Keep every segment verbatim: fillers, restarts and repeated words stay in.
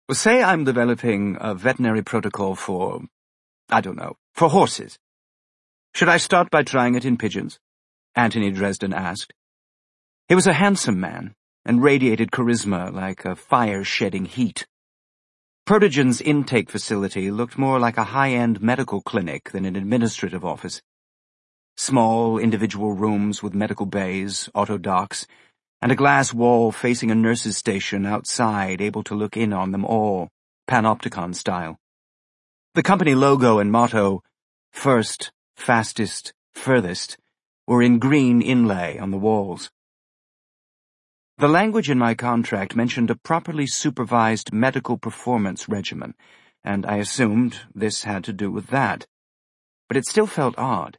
Say I'm developing a veterinary protocol for, I don't know, for horses. Should I start by trying it in pigeons? Anthony Dresden asked. He was a handsome man and radiated charisma like a fire-shedding heat. Protogen's intake facility looked more like a high-end medical clinic than an administrative office. Small, individual rooms with medical bays, auto docks, and a glass wall facing a nurse's station outside able to look in on them all, panopticon style. The company logo and motto, First, Fastest, Furthest, were in green inlay on the walls. The language in my contract mentioned a properly supervised medical performance regimen, and I assumed this had to do with that. But it still felt odd.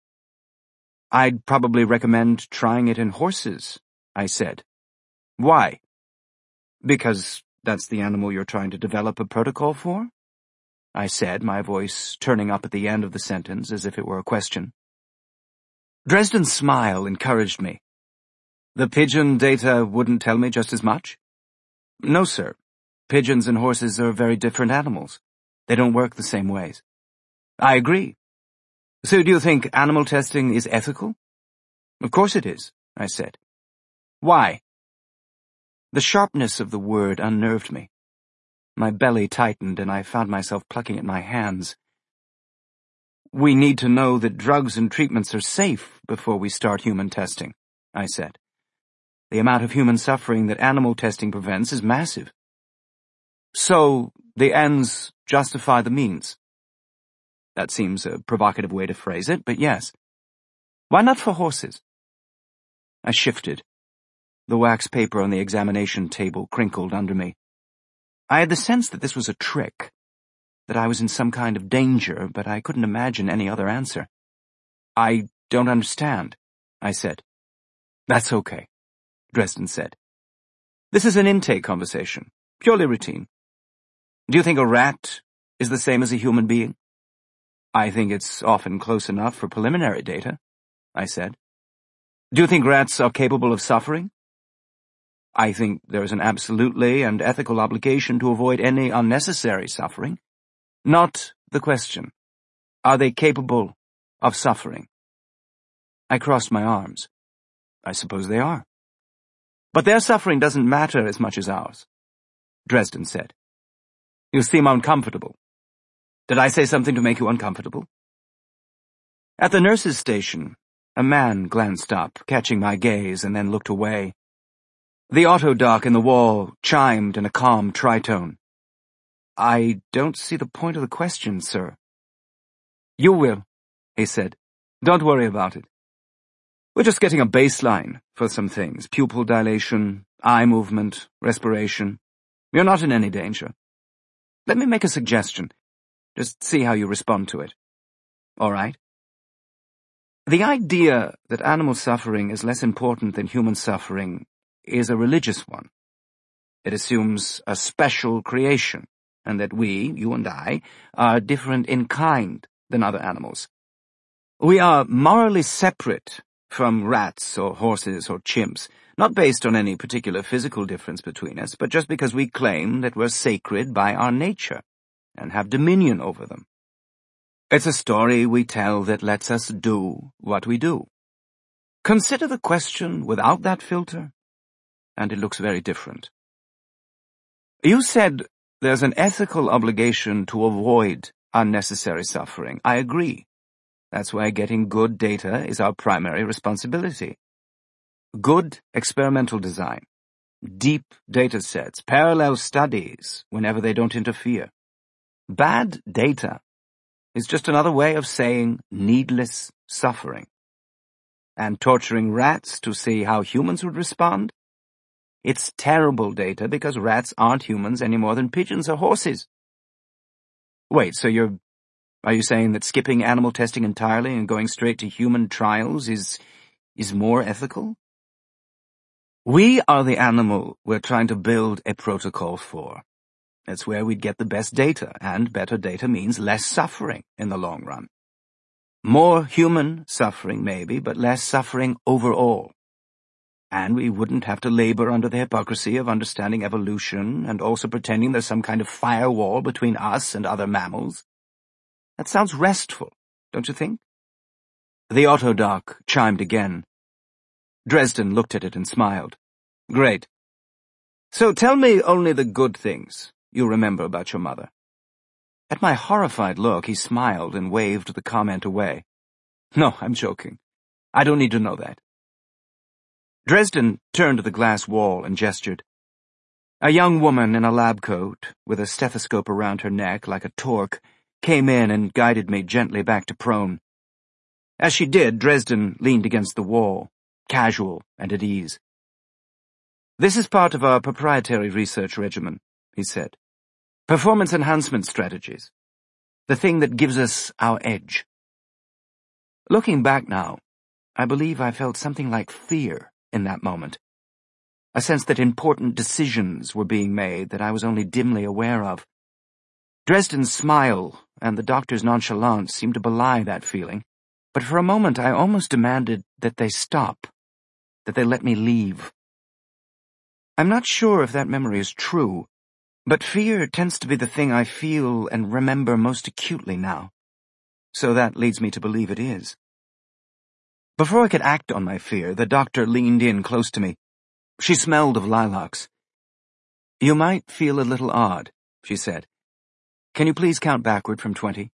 I'd probably recommend trying it in horses, I said. Why? Because that's the animal you're trying to develop a protocol for? I said, my voice turning up at the end of the sentence as if it were a question. Dresden's smile encouraged me. The pigeon data wouldn't tell me just as much? No, sir. Pigeons and horses are very different animals. They don't work the same ways. I agree. So do you think animal testing is ethical? Of course it is, I said. Why? The sharpness of the word unnerved me. My belly tightened and I found myself plucking at my hands. We need to know that drugs and treatments are safe before we start human testing, I said. The amount of human suffering that animal testing prevents is massive. So, the ends justify the means. That seems a provocative way to phrase it, but yes. Why not for horses? I shifted. The wax paper on the examination table crinkled under me. I had the sense that this was a trick, that I was in some kind of danger, but I couldn't imagine any other answer. I don't understand, I said. That's okay, Dresden said. This is an intake conversation, purely routine. Do you think a rat is the same as a human being? I think it's often close enough for preliminary data, I said. Do you think rats are capable of suffering? I think there is an absolutely and ethical obligation to avoid any unnecessary suffering. Not the question. Are they capable of suffering? I crossed my arms. I suppose they are. But their suffering doesn't matter as much as ours, Dresden said. You seem uncomfortable. Did I say something to make you uncomfortable? At the nurse's station, a man glanced up, catching my gaze, and then looked away. The auto dock in the wall chimed in a calm tritone. I don't see the point of the question, sir. You will, he said. Don't worry about it. We're just getting a baseline for some things. Pupil dilation, eye movement, respiration. You're not in any danger. Let me make a suggestion. Just see how you respond to it. All right? The idea that animal suffering is less important than human suffering is a religious one. It assumes a special creation, and that we, you and I, are different in kind than other animals. We are morally separate from rats or horses or chimps, not based on any particular physical difference between us, but just because we claim that we're sacred by our nature and have dominion over them. It's a story we tell that lets us do what we do. Consider the question without that filter, and it looks very different. You said there's an ethical obligation to avoid unnecessary suffering. I agree. That's why getting good data is our primary responsibility. Good experimental design, deep data sets, parallel studies whenever they don't interfere. Bad data is just another way of saying needless suffering. And torturing rats to see how humans would respond? It's terrible data because rats aren't humans any more than pigeons or horses. Wait, so you're... are you saying that skipping animal testing entirely and going straight to human trials is... is more ethical? We are the animal we're trying to build a protocol for. That's where we'd get the best data, and better data means less suffering in the long run. More human suffering, maybe, but less suffering overall. and we wouldn't have to labor under the hypocrisy of understanding evolution and also pretending there's some kind of firewall between us and other mammals. That sounds restful, don't you think? The autodoc chimed again. Dresden looked at it and smiled. Great. So tell me only the good things you remember about your mother. At my horrified look, he smiled and waved the comment away. No, I'm joking. I don't need to know that. Dresden turned to the glass wall and gestured. A young woman in a lab coat, with a stethoscope around her neck like a torque, came in and guided me gently back to prone. As she did, Dresden leaned against the wall, casual and at ease. This is part of our proprietary research regimen, he said. Performance enhancement strategies. The thing that gives us our edge. Looking back now, I believe I felt something like fear in that moment. A sense that important decisions were being made that I was only dimly aware of. Dresden's smile and the doctor's nonchalance seemed to belie that feeling, but for a moment I almost demanded that they stop, that they let me leave. I'm not sure if that memory is true, but fear tends to be the thing I feel and remember most acutely now, so that leads me to believe it is. Before I could act on my fear, the doctor leaned in close to me. She smelled of lilacs. You might feel a little odd, she said. Can you please count backward from twenty?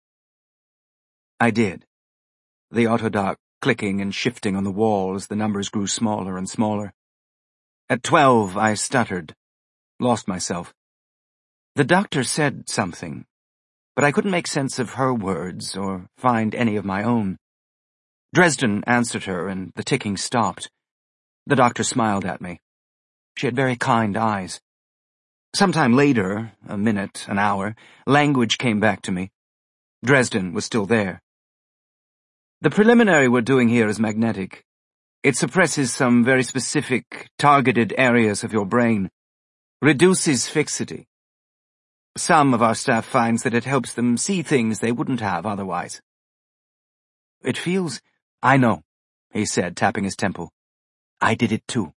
I did, the autodoc clicking and shifting on the wall as the numbers grew smaller and smaller. At twelve, I stuttered, lost myself. The doctor said something, but I couldn't make sense of her words or find any of my own. Dresden answered her, and the ticking stopped. The doctor smiled at me. She had very kind eyes. Sometime later, a minute, an hour, language came back to me. Dresden was still there. The preliminary we're doing here is magnetic. It suppresses some very specific, targeted areas of your brain, reduces fixity. Some of our staff finds that it helps them see things they wouldn't have otherwise. It feels... I know, he said, tapping his temple. I did it too.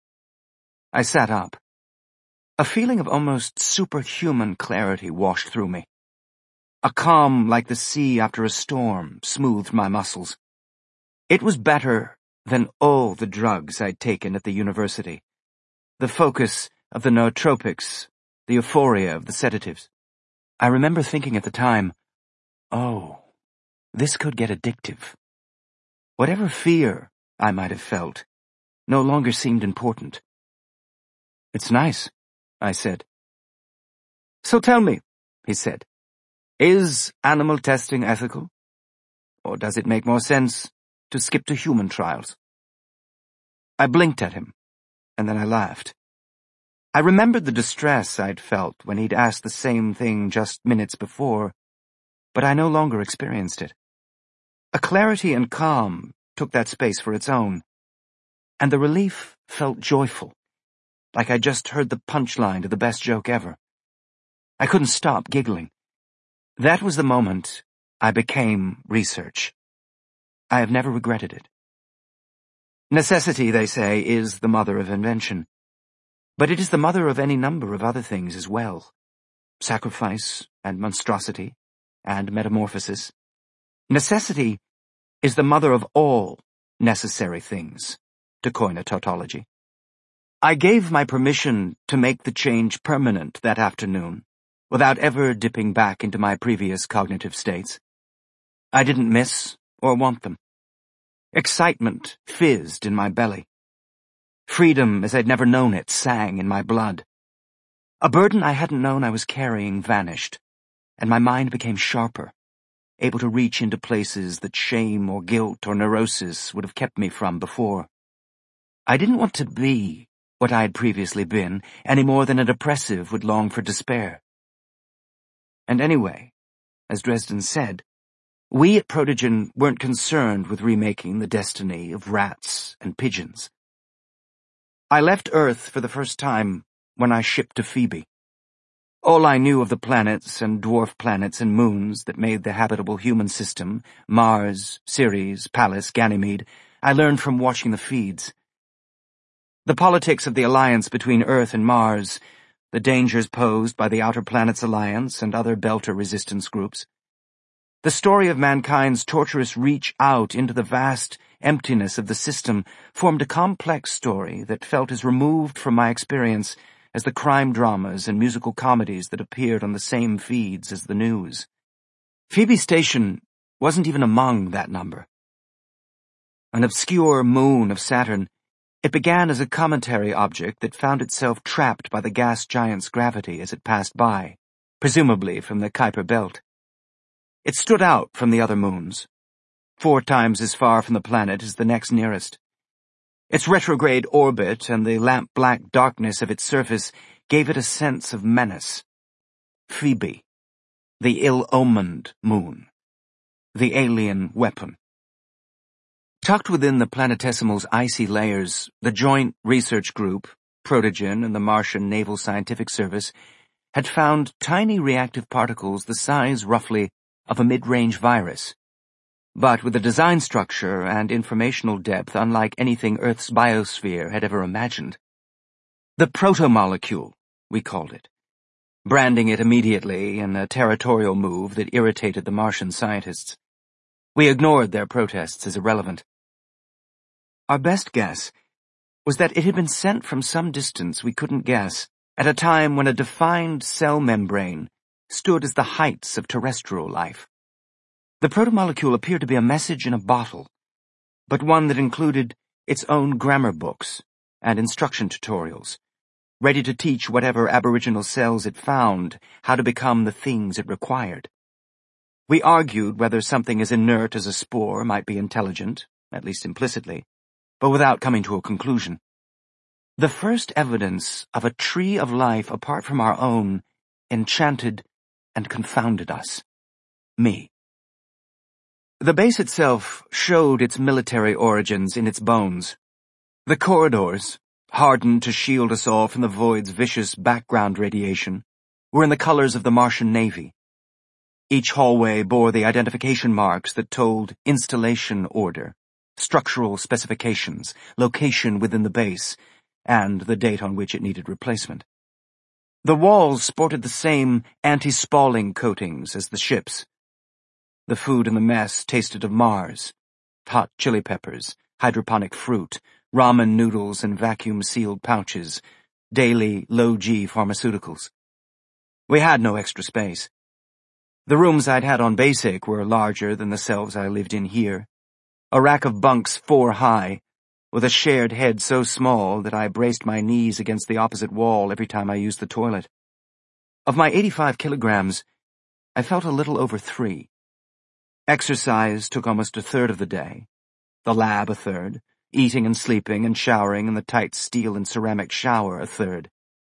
I sat up. A feeling of almost superhuman clarity washed through me. A calm like the sea after a storm smoothed my muscles. It was better than all the drugs I'd taken at the university. The focus of the nootropics, the euphoria of the sedatives. I remember thinking at the time, oh, this could get addictive. Whatever fear I might have felt no longer seemed important. It's nice, I said. So tell me, he said, is animal testing ethical? Or does it make more sense to skip to human trials? I blinked at him, and then I laughed. I remembered the distress I'd felt when he'd asked the same thing just minutes before, but I no longer experienced it. A clarity and calm took that space for its own, and the relief felt joyful, like I'd just heard the punchline to the best joke ever. I couldn't stop giggling. That was the moment I became research. I have never regretted it. Necessity, they say, is the mother of invention. But it is the mother of any number of other things as well. Sacrifice and monstrosity and metamorphosis. Necessity is the mother of all necessary things, to coin a tautology. I gave my permission to make the change permanent that afternoon, without ever dipping back into my previous cognitive states. I didn't miss or want them. Excitement fizzed in my belly. Freedom as I'd never known it sang in my blood. A burden I hadn't known I was carrying vanished, and my mind became sharper, able to reach into places that shame or guilt or neurosis would have kept me from before. I didn't want to be what I had previously been, any more than a depressive would long for despair. And anyway, as Dresden said, we at Protogen weren't concerned with remaking the destiny of rats and pigeons. I left Earth for the first time when I shipped to Phoebe. All I knew of the planets and dwarf planets and moons that made the habitable human system, Mars, Ceres, Pallas, Ganymede, I learned from watching the feeds. The politics of the alliance between Earth and Mars, the dangers posed by the Outer Planets Alliance and other Belter resistance groups. The story of mankind's torturous reach out into the vast emptiness of the system formed a complex story that felt as removed from my experience as the crime dramas and musical comedies that appeared on the same feeds as the news. Phoebe Station wasn't even among that number. An obscure moon of Saturn, it began as a cometary object that found itself trapped by the gas giant's gravity as it passed by, presumably from the Kuiper Belt. It stood out from the other moons, four times as far from the planet as the next nearest. Its retrograde orbit and the lamp-black darkness of its surface gave it a sense of menace. Phoebe, the ill-omened moon, the alien weapon. Tucked within the planetesimal's icy layers, the Joint Research Group, Protogen, and the Martian Naval Scientific Service had found tiny reactive particles the size, roughly, of a mid-range virus, but with a design structure and informational depth unlike anything Earth's biosphere had ever imagined. The protomolecule, we called it, branding it immediately in a territorial move that irritated the Martian scientists. We ignored their protests as irrelevant. Our best guess was that it had been sent from some distance we couldn't guess, at a time when a defined cell membrane stood as the heights of terrestrial life. The protomolecule appeared to be a message in a bottle, but one that included its own grammar books and instruction tutorials, ready to teach whatever aboriginal cells it found how to become the things it required. We argued whether something as inert as a spore might be intelligent, at least implicitly, but without coming to a conclusion. The first evidence of a tree of life apart from our own enchanted and confounded us. Me. The base itself showed its military origins in its bones. The corridors, hardened to shield us all from the void's vicious background radiation, were in the colors of the Martian Navy. Each hallway bore the identification marks that told installation order, structural specifications, location within the base, and the date on which it needed replacement. The walls sported the same anti-spalling coatings as the ships. The food in the mess tasted of Mars, hot chili peppers, hydroponic fruit, ramen noodles in vacuum-sealed pouches, daily low-G pharmaceuticals. We had no extra space. The rooms I'd had on Basic were larger than the cells I lived in here. A rack of bunks four high, with a shared head so small that I braced my knees against the opposite wall every time I used the toilet. Of my eighty-five kilograms, I felt a little over three. Exercise took almost a third of the day, the lab a third, eating and sleeping and showering in the tight steel and ceramic shower a third.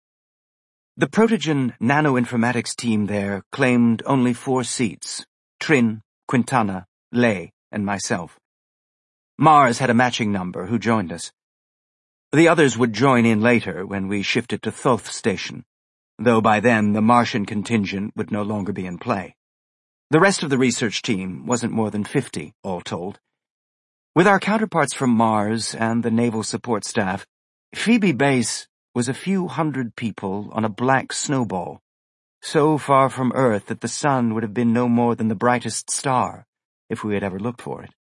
The Protogen nanoinformatics team there claimed only four seats, Trin, Quintana, Lay, and myself. Mars had a matching number who joined us. The others would join in later when we shifted to Thoth Station, though by then the Martian contingent would no longer be in play. The rest of the research team wasn't more than fifty, all told. With our counterparts from Mars and the naval support staff, Phoebe Base was a few hundred people on a black snowball, so far from Earth that the sun would have been no more than the brightest star, if we had ever looked for it.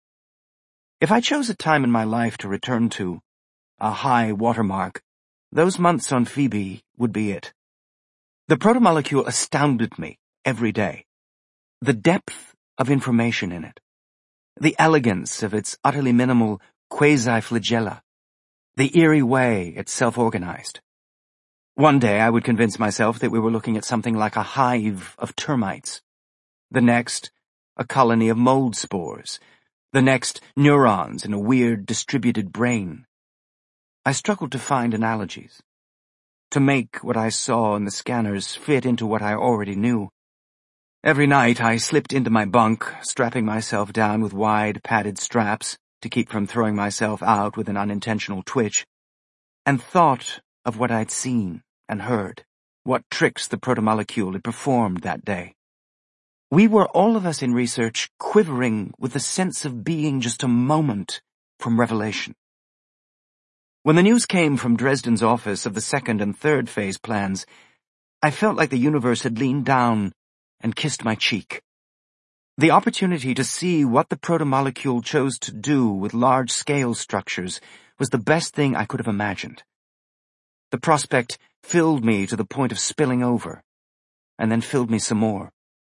If I chose a time in my life to return to, a high watermark, those months on Phoebe would be it. The protomolecule astounded me every day. The depth of information in it, the elegance of its utterly minimal quasi-flagella, the eerie way it self-organized. One day I would convince myself that we were looking at something like a hive of termites. The next, a colony of mold spores. The next, neurons in a weird distributed brain. I struggled to find analogies, to make what I saw in the scanners fit into what I already knew. Every night I slipped into my bunk, strapping myself down with wide, padded straps to keep from throwing myself out with an unintentional twitch, and thought of what I'd seen and heard, what tricks the protomolecule had performed that day. We were all of us in research quivering with the sense of being just a moment from revelation. When the news came from Dresden's office of the second and third phase plans, I felt like the universe had leaned down and kissed my cheek. The opportunity to see what the protomolecule chose to do with large-scale structures was the best thing I could have imagined. The prospect filled me to the point of spilling over, and then filled me some more.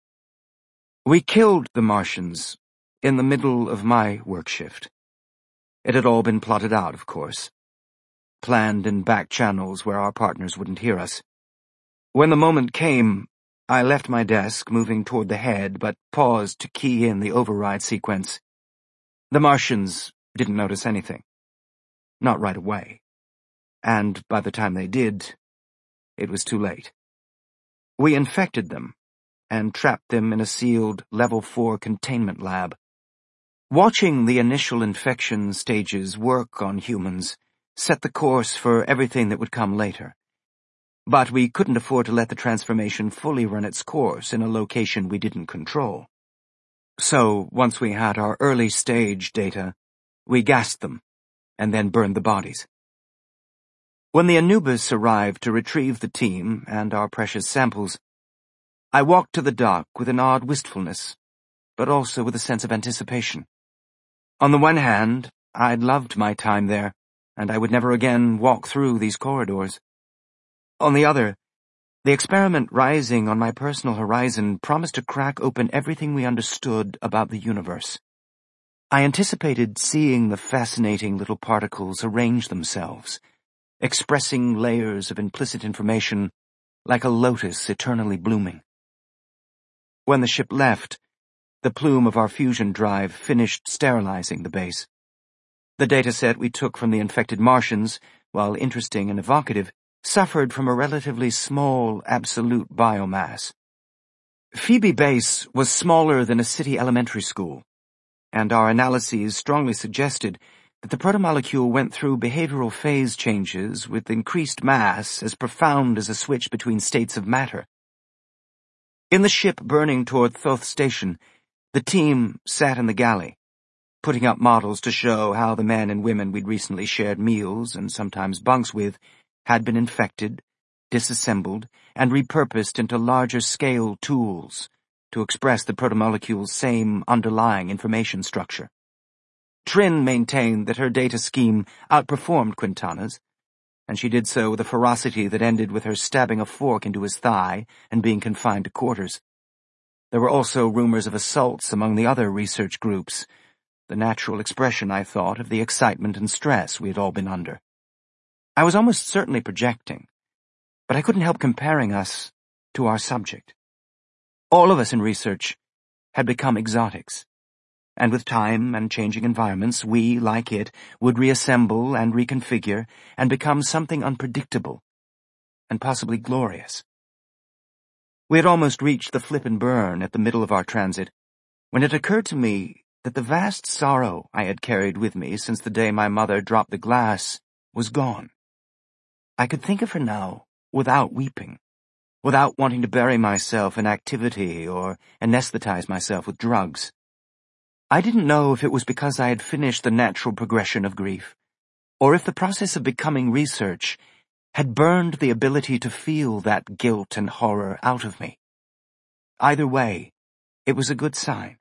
We killed the Martians in the middle of my work shift. It had all been plotted out, of course, planned in back channels where our partners wouldn't hear us. When the moment came, I left my desk, moving toward the head, but paused to key in the override sequence. The Martians didn't notice anything. Not right away. And by the time they did, it was too late. We infected them and trapped them in a sealed level four containment lab. Watching the initial infection stages work on humans set the course for everything that would come later. But we couldn't afford to let the transformation fully run its course in a location we didn't control. So, once we had our early stage data, we gassed them and then burned the bodies. When the Anubis arrived to retrieve the team and our precious samples, I walked to the dock with an odd wistfulness, but also with a sense of anticipation. On the one hand, I'd loved my time there, and I would never again walk through these corridors. On the other, the experiment rising on my personal horizon promised to crack open everything we understood about the universe. I anticipated seeing the fascinating little particles arrange themselves, expressing layers of implicit information like a lotus eternally blooming. When the ship left, the plume of our fusion drive finished sterilizing the base. The dataset we took from the infected Martians, while interesting and evocative, suffered from a relatively small absolute biomass. Phoebe Base was smaller than a city elementary school, and our analyses strongly suggested that the protomolecule went through behavioral phase changes with increased mass as profound as a switch between states of matter. In the ship burning toward Thoth Station, the team sat in the galley, putting up models to show how the men and women we'd recently shared meals and sometimes bunks with had been infected, disassembled, and repurposed into larger-scale tools to express the protomolecule's same underlying information structure. Trin maintained that her data scheme outperformed Quintana's, and she did so with a ferocity that ended with her stabbing a fork into his thigh and being confined to quarters. There were also rumors of assaults among the other research groups, the natural expression, I thought, of the excitement and stress we had all been under. I was almost certainly projecting, but I couldn't help comparing us to our subject. All of us in research had become exotics, and with time and changing environments, we, like it, would reassemble and reconfigure and become something unpredictable and possibly glorious. We had almost reached the flip and burn at the middle of our transit when it occurred to me that the vast sorrow I had carried with me since the day my mother dropped the glass was gone. I could think of her now without weeping, without wanting to bury myself in activity or anesthetize myself with drugs. I didn't know if it was because I had finished the natural progression of grief, or if the process of becoming research had burned the ability to feel that guilt and horror out of me. Either way, it was a good sign.